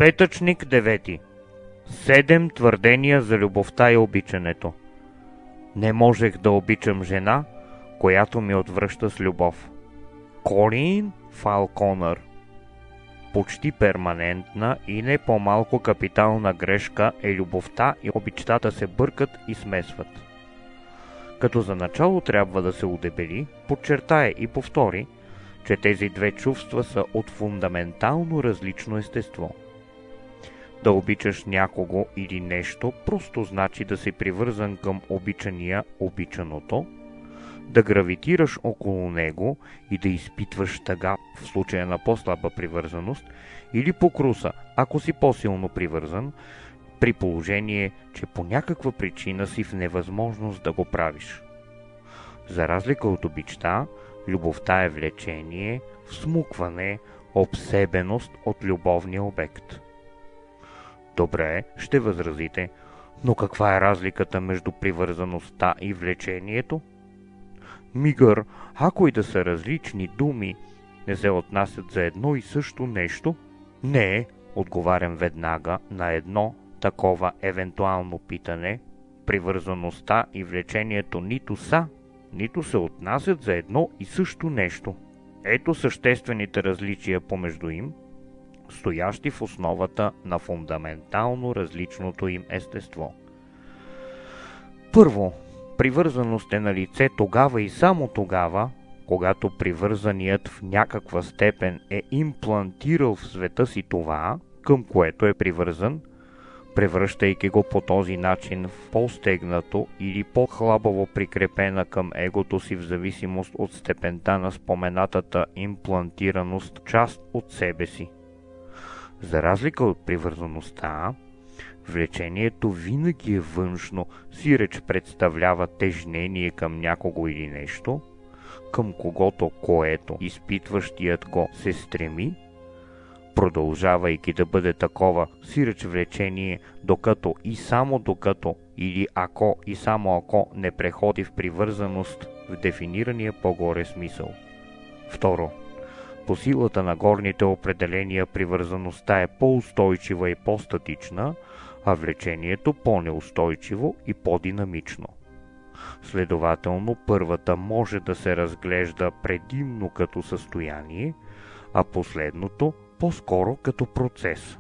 Петъчник 9. 7 твърдения за любовта и обичането. Не можех да обичам жена, която ми отвръща с любов. Колин Фалконър. Почти перманентна и не по-малко капитална грешка е любовта и обичтата се бъркат и смесват. Като за начало трябва да се удебели, подчертае и повтори, че тези две чувства са от фундаментално различно естество. Да обичаш някого или нещо просто значи да си привързан към обичания, обичаното, да гравитираш около него и да изпитваш тъга в случая на по-слаба привързаност или покруса, ако си по-силно привързан, при положение, че по някаква причина си в невъзможност да го правиш. За разлика от обичта, любовта е влечение, всмукване, обсебеност от любовния обект. Добре, ще възразите, но каква е разликата между привързаността и влечението? Мигър, ако и да са различни думи, не се отнасят за едно и също нещо? Не, отговарям веднага на едно такова евентуално питане. Привързаността и влечението нито са, нито се отнасят за едно и също нещо. Ето съществените различия помежду им, стоящи в основата на фундаментално различното им естество. Първо, привързаност е на лице тогава и само тогава, когато привързаният в някаква степен е имплантирал в света си това, към което е привързан, превръщайки го по този начин в по-стегнато или по-хлабаво прикрепена към егото си в зависимост от степента на споменатата имплантираност част от себе си. За разлика от привързаността, влечението винаги е външно, сиреч представлява тежнение към някого или нещо, към когото, което изпитващият го се стреми, продължавайки да бъде такова, сиреч влечение, докато и само докато, или ако и само ако не преходи в привързаност в дефинирания по-горе смисъл. Второ, по силата на горните определения привързаността е по-устойчива и по-статична, а влечението по-неустойчиво и по-динамично. Следователно, първата може да се разглежда предимно като състояние, а последното по-скоро като процес.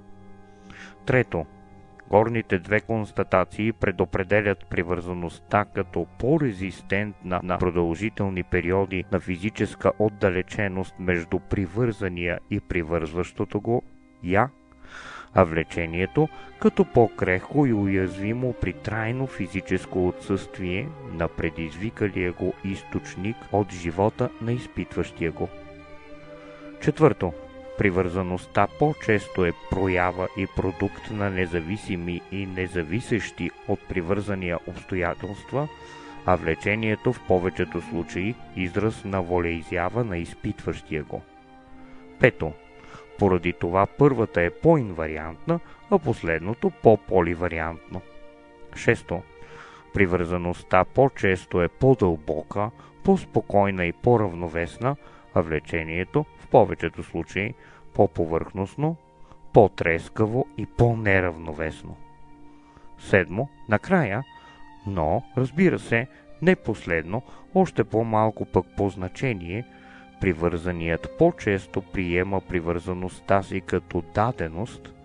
Трето, горните две констатации предопределят привързаността като по-резистентна на продължителни периоди на физическа отдалеченост между привързания и привързващото го я, а влечението като по-крехко и уязвимо при трайно физическо отсъствие на предизвикалия го източник от живота на изпитващия го. Четвърто, привързаността по-често е проява и продукт на независими и независещи от привързания обстоятелства, а влечението в повечето случаи израз на волеизява на изпитващия го. Пето, поради това първата е по-инвариантна, а последното по-поливариантно. Шесто, привързаността по-често е по-дълбока, по-спокойна и по-равновесна, а влечението в повечето случаи по-повърхностно, по-трескаво и по-неравновесно. Седмо, накрая, но, разбира се, не последно, още по-малко пък по значение, привързаният по-често приема привързаността си като даденост,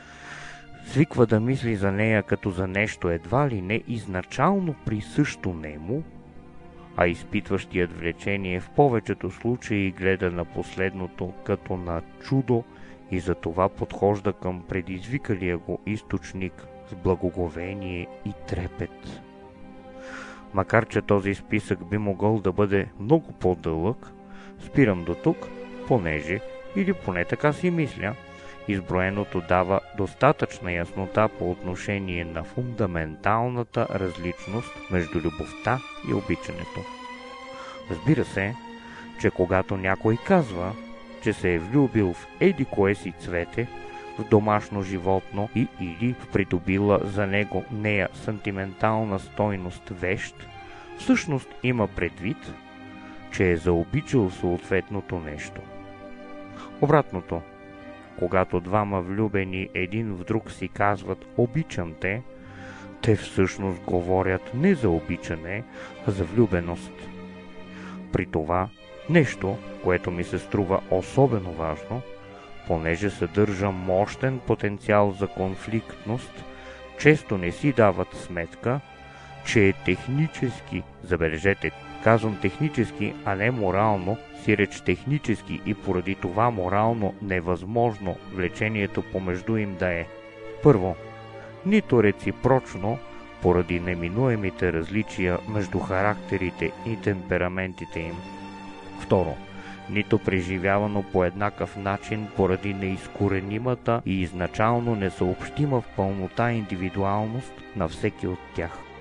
свиква да мисли за нея като за нещо едва ли не изначално присъщо нему, а изпитващият влечение в повечето случаи гледа на последното като на чудо и затова подхожда към предизвикалия го източник с благоговение и трепет. Макар че този списък би могъл да бъде много по-дълъг, спирам до тук, понеже, или поне така си мисля, изброеното дава достатъчна яснота по отношение на фундаменталната различност между любовта и обичането. Разбира се, че когато някой казва, че се е влюбил в еди кое си цвете, в домашно животно и или в придобила за него нея сантиментална стойност вещ, всъщност има предвид, че е заобичал съответното нещо. Обратното, Когато двама влюбени един в друг си казват «обичам те», те всъщност говорят не за обичане, а за влюбеност. При това нещо, което ми се струва особено важно, понеже съдържа мощен потенциал за конфликтност, често не си дават сметка, че е технически, забележете, казвам технически, а не морално, сиреч технически и поради това морално невъзможно влечението помежду им да е: първо, нито реципрочно, поради неминуемите различия между характерите и темпераментите им. Второ, нито преживявано по еднакъв начин поради неизкоренимата и изначално несъобщима в пълнота индивидуалност на всеки от тях.